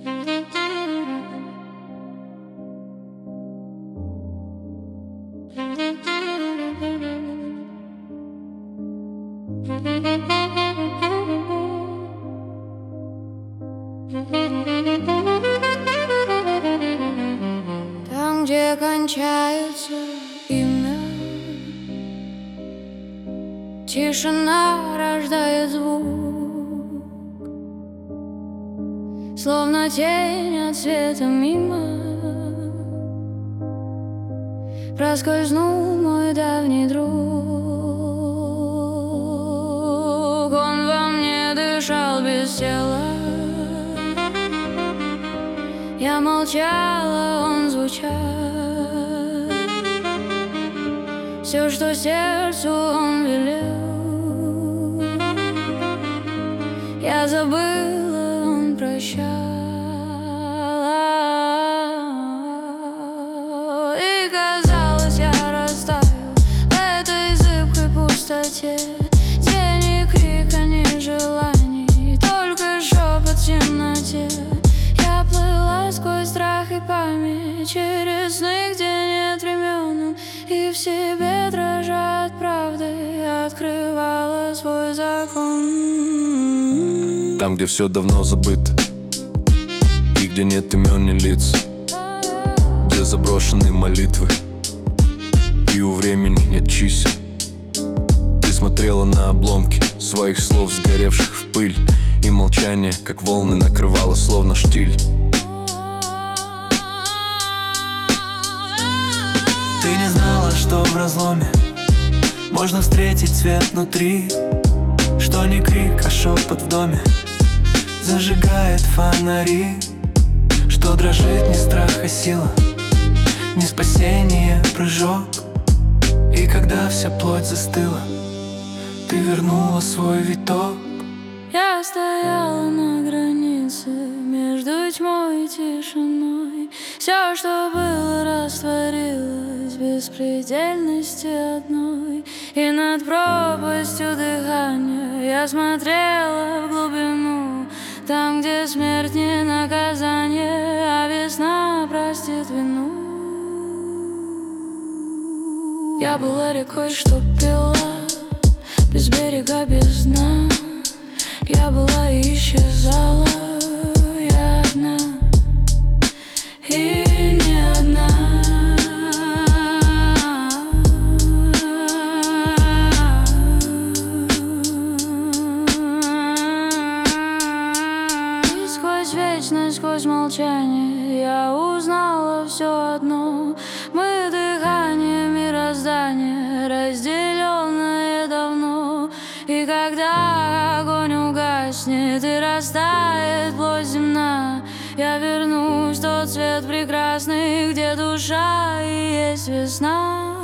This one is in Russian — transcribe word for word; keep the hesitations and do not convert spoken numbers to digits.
Там, где кончается имя, тишина рождает звук, словно тень от света мимо. Проскользнул мой давний друг. Он во мне дышал без тела. Я молчала, он звучал. Все, что сердцу он велел, я забыла, он прощал. И казалось, я растаял в этой зыбкой пустоте. Тени, крика, ни желаний, только шепот в темноте. Я плыла сквозь страх и память, через сны, где нет времен, и в себе, дрожа от правды, открывала свой закон. Там, где все давно забыто, и где нет имен, ни лиц, где заброшены молитвы, и у времени нет чисел. Ты смотрела на обломки своих слов, сгоревших в пыль, и молчание, как волны, накрывало, словно штиль. Ты не знала, что в разломе можно встретить свет внутри, что не крик, а шепот в доме зажигает фонари, что дрожит не страх, а сила, не спасение, прыжок. И когда вся плоть застыла, ты вернула свой виток. Я стояла на границе между тьмой и тишиной. Все, что было, растворилось в беспредельности одной. И над пропастью дыхания я смотрела в глубину, там, где смерть не наказание, а весна простит вину. Я была рекой, что пила без берега, без дна. Я была и исчезала, я одна, и не одна. И сквозь вечность, сквозь молчание я узнала все одно. Мы дыхание мироздания, разделенное давно. И когда огонь угаснет и растает плоть земна, я вернусь в тот свет прекрасный, где душа и есть весна.